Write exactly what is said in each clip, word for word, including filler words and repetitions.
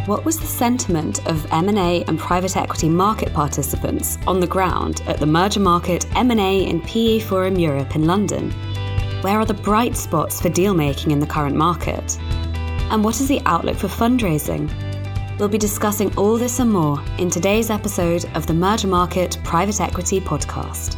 What was the sentiment of M and A and private equity market participants on the ground at the Merger Market M and A and P E Forum Europe in London? Where are the bright spots for deal-making in the current market? And what is the outlook for fundraising? We'll be discussing all this and more in today's episode of the Merger Market Private Equity Podcast.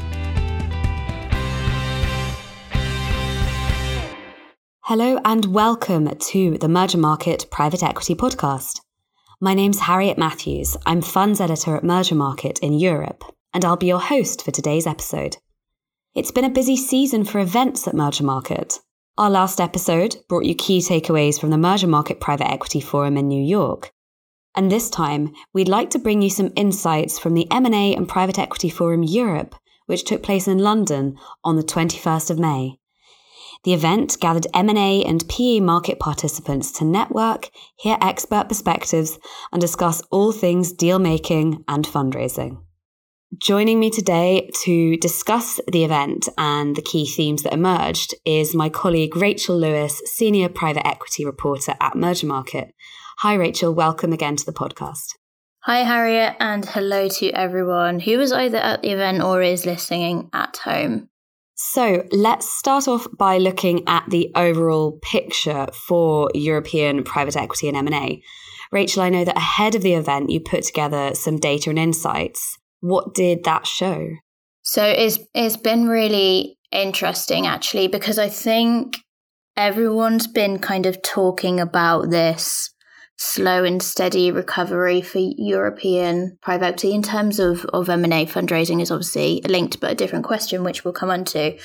Hello and welcome to the Merger Market Private Equity Podcast. My name's Harriet Matthews. I'm funds editor at Merger Market in Europe, and I'll be your host for today's episode. It's been a busy season for events at Merger Market. Our last episode brought you key takeaways from the Merger Market Private Equity Forum in New York. And this time, we'd like to bring you some insights from the M and A and Private Equity Forum Europe, which took place in London on the twenty-first of May. The event gathered M and A and P E market participants to network, hear expert perspectives, and discuss all things deal-making and fundraising. Joining me today to discuss the event and the key themes that emerged is my colleague Rachel Lewis, Senior Private Equity Reporter at Merger Market. Hi Rachel, welcome again to the podcast. Hi Harriet, and hello to everyone who was either at the event or is listening at home. So let's start off by looking at the overall picture for European private equity and M and A. Rachel, I know that ahead of the event, you put together some data and insights. What did that show? So it's it's been really interesting, actually, because I think everyone's been kind of talking about this slow and steady recovery for European private equity in terms of, of M and A. Fundraising is obviously linked, but a different question, which we'll come on to.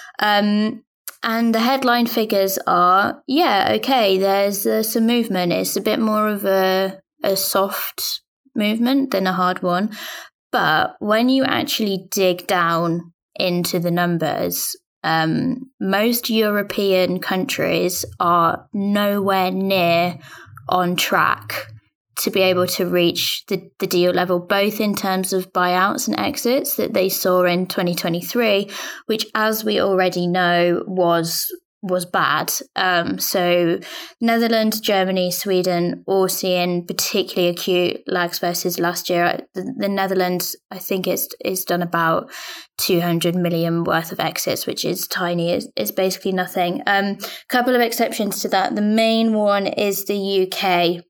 Um, and the headline figures are, yeah, okay, there's uh, some movement. It's a bit more of a, a soft movement than a hard one. But when you actually dig down into the numbers, um, most European countries are nowhere near on track to be able to reach the, the deal level, both in terms of buyouts and exits that they saw in twenty twenty-three, which, as we already know, was was bad. Um, so Netherlands, Germany, Sweden all seeing particularly acute lags versus last year. The, the Netherlands, I think it's, it's done about two hundred million worth of exits, which is tiny. It's, it's basically nothing. A um, couple of exceptions to that. The main one is the U K.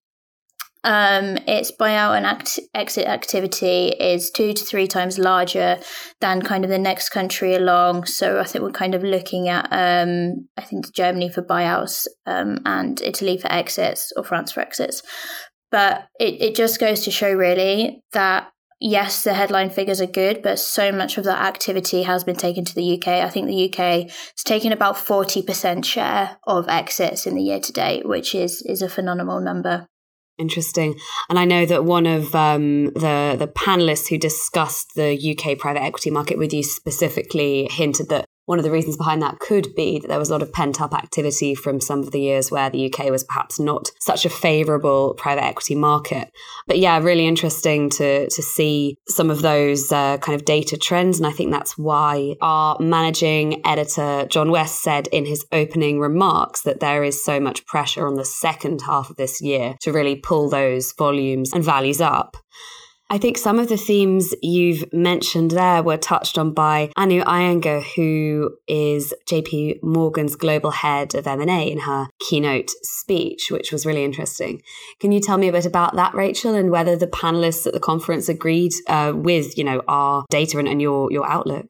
Um, its buyout and act- exit activity is two to three times larger than kind of the next country along. So I think we're kind of looking at, um, I think Germany for buyouts um, and Italy for exits, or France for exits. But it, it just goes to show really that, yes, the headline figures are good, but so much of that activity has been taken to the U K. I think the U K has taken about forty percent share of exits in the year to date, which is is a phenomenal number. Interesting. And I know that one of um, the, the panelists who discussed the U K private equity market with you specifically hinted that one of the reasons behind that could be that there was a lot of pent-up activity from some of the years where the U K was perhaps not such a favourable private equity market. But yeah, really interesting to to see some of those uh, kind of data trends. And I think that's why our managing editor, John West, said in his opening remarks that there is so much pressure on the second half of this year to really pull those volumes and values up. I think some of the themes you've mentioned there were touched on by Anu Iyengar, who is J P Morgan's global head of M and A, in her keynote speech, which was really interesting. Can you tell me a bit about that, Rachel, and whether the panelists at the conference agreed uh, with, you know, our data and, and your, your outlook?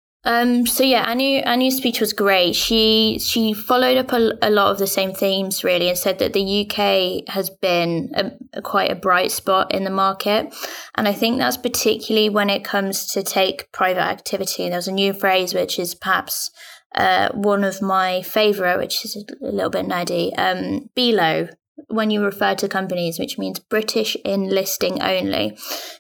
Um, so yeah, Anu, Anu's speech was great. She she followed up a, a lot of the same themes really, and said that the U K has been a, a quite a bright spot in the market, and I think that's particularly when it comes to take private activity. And there's a new phrase which is perhaps uh, one of my favourite, which is a little bit nerdy. Um, B L O. When you refer to companies, which means British in listing only.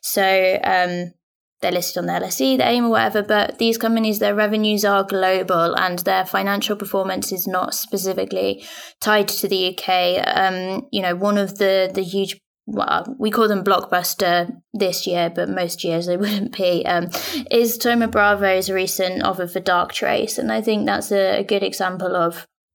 So um, they're listed on the L S E, the AIM or whatever, but these companies, their revenues are global and their financial performance is not specifically tied to the U K. Um, you know, one of the, the huge, well, we call them blockbuster this year, but most years they wouldn't be, um, is Thoma Bravo's recent offer for Darktrace. And I think that's a, a good example of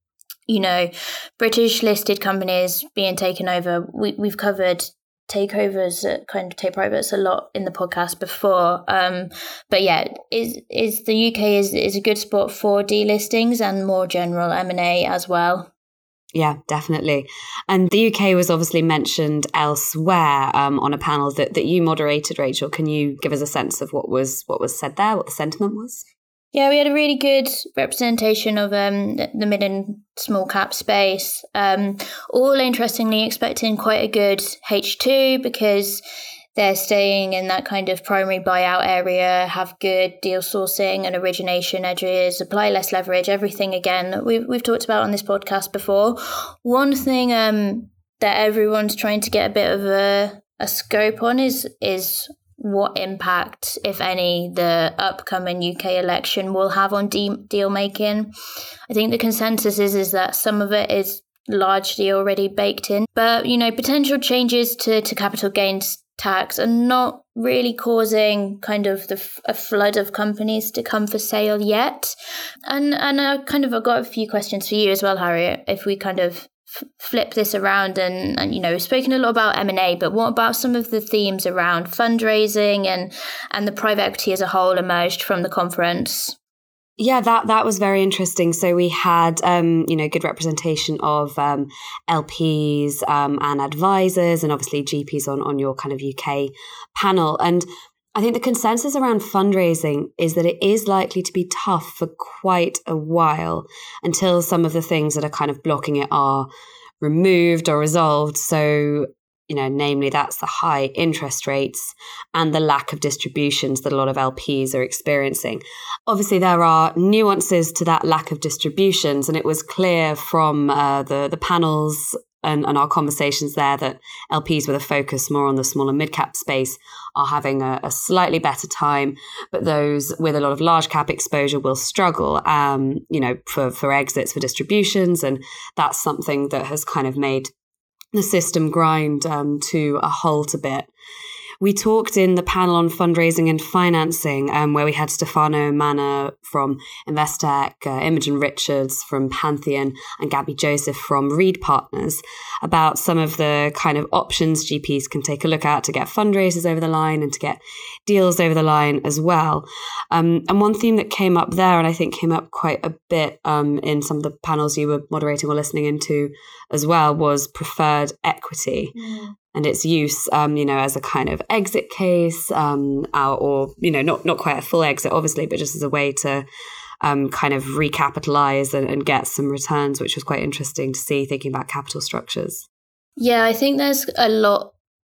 you know, British listed companies being taken over. We, we've covered takeovers, uh, kind of take privates a lot in the podcast before. Um, but yeah, is is the U K is, is a good spot for delistings and more general M and A as well. Yeah, definitely. And the U K was obviously mentioned elsewhere um, on a panel that, that you moderated, Rachel. Can you give us a sense of what was what was said there, what the sentiment was? Yeah, we had a really good representation of um, the mid and small cap space. Um, all interestingly expecting quite a good H two because they're staying in that kind of primary buyout area, have good deal sourcing and origination edges, apply less leverage, everything again that we've, we've talked about on this podcast before. One thing um, that everyone's trying to get a bit of a, a scope on is is what impact, if any, the upcoming U K election will have on de- deal making. I think the consensus is, is that some of it is largely already baked in. But, you know, potential changes to, to capital gains tax are not really causing kind of the a flood of companies to come for sale yet. And and I kind of I've got a few questions for you as well, Harriet, if we kind of flip this around and, and you know, we've spoken a lot about M and A, but what about some of the themes around fundraising and and the private equity as a whole emerged from the conference? Yeah, that that was very interesting. So we had, um, you know, good representation of um, L Ps um, and advisors, and obviously G Ps on on your kind of U K panel. And I think the consensus around fundraising is that it is likely to be tough for quite a while until some of the things that are kind of blocking it are removed or resolved. So, you know, namely that's the high interest rates and the lack of distributions that a lot of L Ps are experiencing. Obviously, there are nuances to that lack of distributions, and it was clear from uh, the, the panels and, and our conversations there that L Ps with a focus more on the small and mid-cap space are having a, a slightly better time, but those with a lot of large cap exposure will struggle, um, you know, for, for exits, for distributions, and that's something that has kind of made the system grind um, to a halt a bit. We talked in the panel on fundraising and financing, um, where we had Stefano Manna from Investec, uh, Imogen Richards from Pantheon, and Gabby Joseph from Reed Partners, about some of the kind of options G Ps can take a look at to get fundraisers over the line and to get deals over the line as well. Um, and one theme that came up there, and I think came up quite a bit um, in some of the panels you were moderating or listening into as well, was preferred equity. Mm. And its use, um, you know, as a kind of exit case, um, or, you know, not not quite a full exit, obviously, but just as a way to um, kind of recapitalize and, and get some returns, which was quite interesting to see, thinking about capital structures. Yeah, I think there's a lot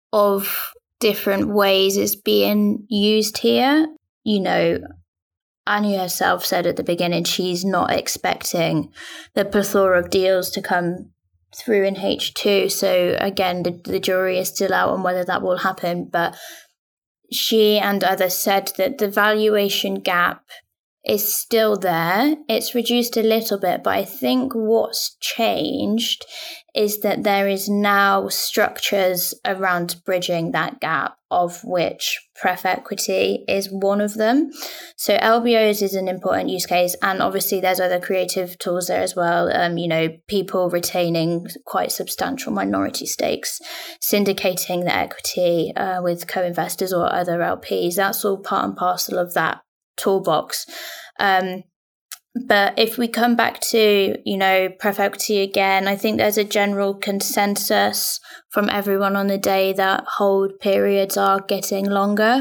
of different ways it's being used here. You know, Anya herself said at the beginning she's not expecting the plethora of deals to come through in H two. So again, the, the jury is still out on whether that will happen. But she and others said that the valuation gap is still there. It's reduced a little bit, but I think what's changed is that there is now structures around bridging that gap, of which pref equity is one of them. So L B Os is an important use case, and obviously there's other creative tools there as well. Um, you know, people retaining quite substantial minority stakes, syndicating the equity uh, with co-investors or other L Ps. That's all part and parcel of that toolbox. Um, but if we come back to, you know, pref equity again, I think there's a general consensus from everyone on the day that hold periods are getting longer.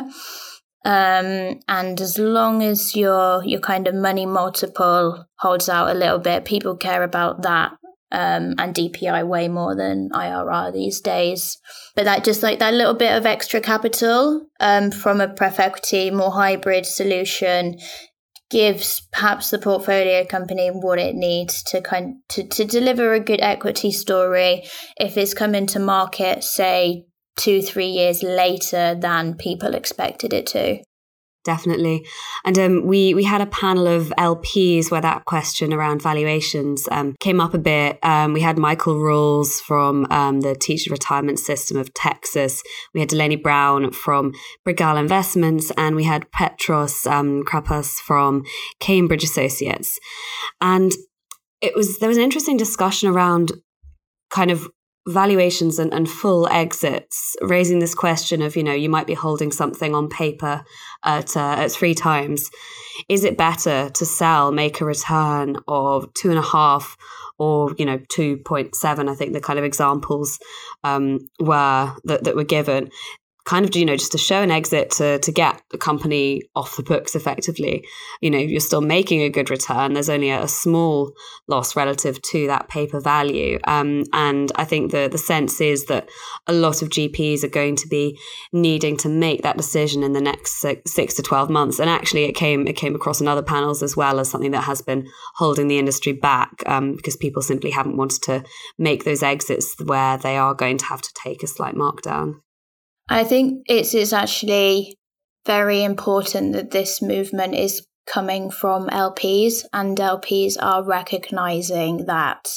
Um, and as long as your your kind of money multiple holds out a little bit, people care about that. Um, and D P I way more than I R R these days. But that just like that little bit of extra capital um, from a pref equity, more hybrid solution gives perhaps the portfolio company what it needs to kind to, to deliver a good equity story if it's coming to market, say, two, three years later than people expected it to. Definitely. And um, we we had a panel of L Ps where that question around valuations um, came up a bit. Um, we had Michael Rules from um, the Teacher Retirement System of Texas. We had Delaney Brown from Brigal Investments, and we had Petros um, Krapas from Cambridge Associates. And it was there was an interesting discussion around kind of valuations and, and full exits, raising this question of, you know, you might be holding something on paper at uh, at three times. Is it better to sell, make a return of two and a half or, you know, two point seven? I think the kind of examples um, were that, that were given. Kind of, you know, just to show an exit to to get the company off the books effectively. You know, you're still making a good return. There's only a, a small loss relative to that paper value. Um, and I think the, the sense is that a lot of G Ps are going to be needing to make that decision in the next six, six to twelve months. And actually it came it came across in other panels as well as something that has been holding the industry back um, because people simply haven't wanted to make those exits where they are going to have to take a slight markdown. I think it's, it's actually very important that this movement is coming from L Ps, and L Ps are recognizing that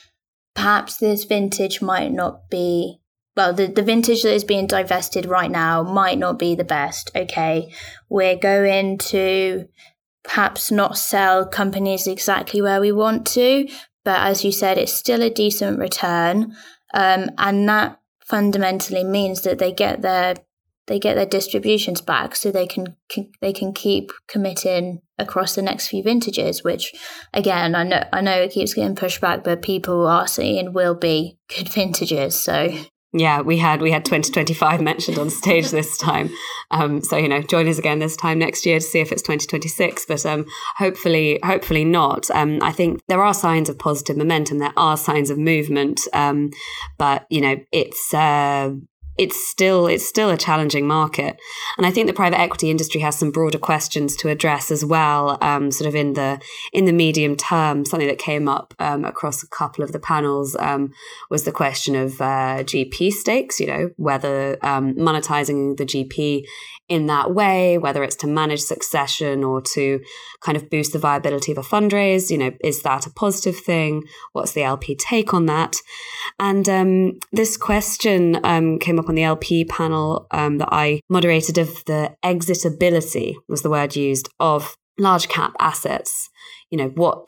perhaps this vintage might not be, well, the, the vintage that is being divested right now might not be the best. Okay, we're going to perhaps not sell companies exactly where we want to, but as you said, it's still a decent return. Um, and that fundamentally means that they get their they get their distributions back, so they can, can they can keep committing across the next few vintages. Which, again, I know I know it keeps getting pushed back, but people are saying will be good vintages. So yeah, we had we had twenty twenty-five mentioned on stage this time. Um, so you know, join us again this time next year to see if it's twenty twenty-six. But um, hopefully, hopefully not. Um, I think there are signs of positive momentum. There are signs of movement. Um, but you know, it's. Uh, It's still it's still a challenging market, and I think the private equity industry has some broader questions to address as well. Um, sort of in the in the medium term, something that came up um, across a couple of the panels um, was the question of uh, G P stakes. You know, whether um, monetizing the G P in that way, whether it's to manage succession or to kind of boost the viability of a fundraise. You know, is that a positive thing? What's the L P take on that? And um, this question um, came up on the L P panel um, that I moderated of the exitability, was the word used, of large cap assets. You know, what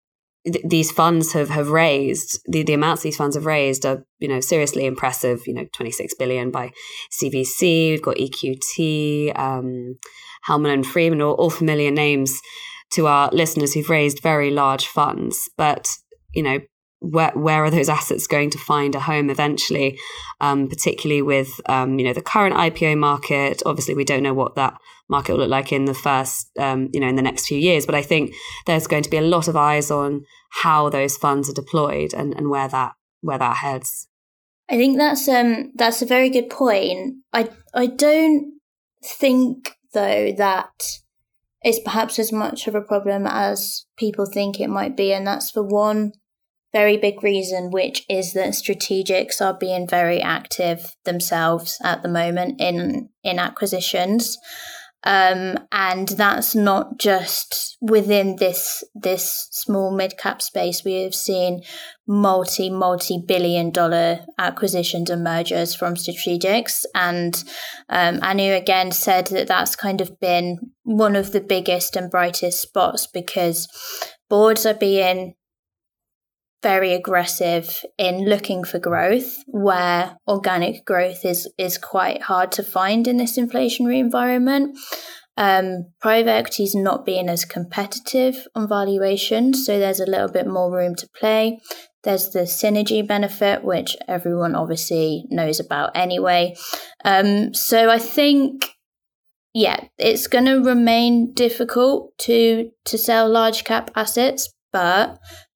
th- these funds have, have raised, the, the amounts these funds have raised are, you know, seriously impressive. You know, twenty-six billion by C V C, we've got E Q T, um, Hellman and Freeman, all, all familiar names to our listeners who've raised very large funds. But, you know, Where where are those assets going to find a home eventually, um, particularly with um, you know the current I P O market? Obviously, we don't know what that market will look like in the first um, you know in the next few years. But I think there's going to be a lot of eyes on how those funds are deployed and, and where that where that heads. I think that's um that's a very good point. I I don't think though that it's perhaps as much of a problem as people think it might be, and that's for one very big reason, which is that strategics are being very active themselves at the moment in in acquisitions, um, and that's not just within this this small mid cap space. We have seen multi multi billion dollar acquisitions and mergers from strategics, and um, Anu again said that that's kind of been one of the biggest and brightest spots because boards are being very aggressive in looking for growth, where organic growth is is quite hard to find in this inflationary environment. Um, private equity is not being as competitive on valuation, so there's a little bit more room to play. There's the synergy benefit, which everyone obviously knows about anyway. Um, so I think, yeah, it's going to remain difficult to to sell large cap assets, but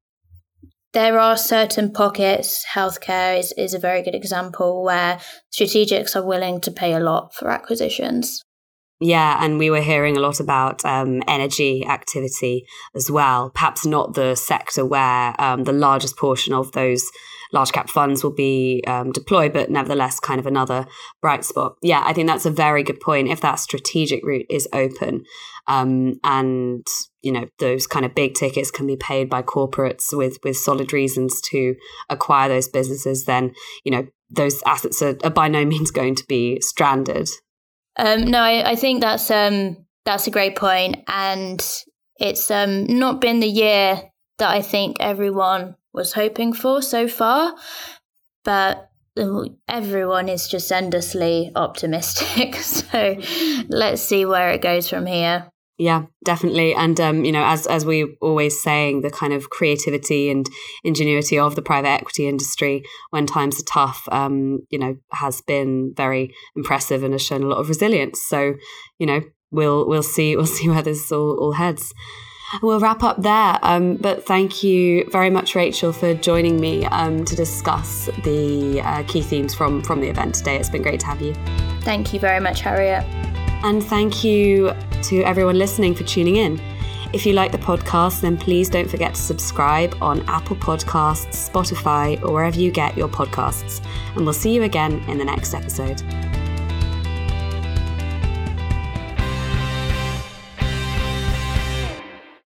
there are certain pockets, healthcare is, is a very good example, where strategics are willing to pay a lot for acquisitions. Yeah, and we were hearing a lot about um, energy activity as well. Perhaps not the sector where um, the largest portion of those large cap funds will be um, deployed, but nevertheless kind of another bright spot. Yeah, I think that's a very good point. If that strategic route is open um, and, you know, those kind of big tickets can be paid by corporates with, with solid reasons to acquire those businesses, then, you know, those assets are, are by no means going to be stranded. Um, no, I, I think that's um, that's a great point, and it's um, not been the year that I think everyone was hoping for so far. But everyone is just endlessly optimistic. So let's see where it goes from here. Yeah, definitely. And, um, you know, as as we always saying, the kind of creativity and ingenuity of the private equity industry when times are tough, um, you know, has been very impressive and has shown a lot of resilience. So, you know, we'll we'll see we'll see where this all, all heads. We'll wrap up there. Um, but thank you very much, Rachel, for joining me um, to discuss the uh, key themes from, from the event today. It's been great to have you. Thank you very much, Harriet. And thank you to everyone listening for tuning in. If you like the podcast, then please don't forget to subscribe on Apple Podcasts, Spotify, or wherever you get your podcasts. And we'll see you again in the next episode.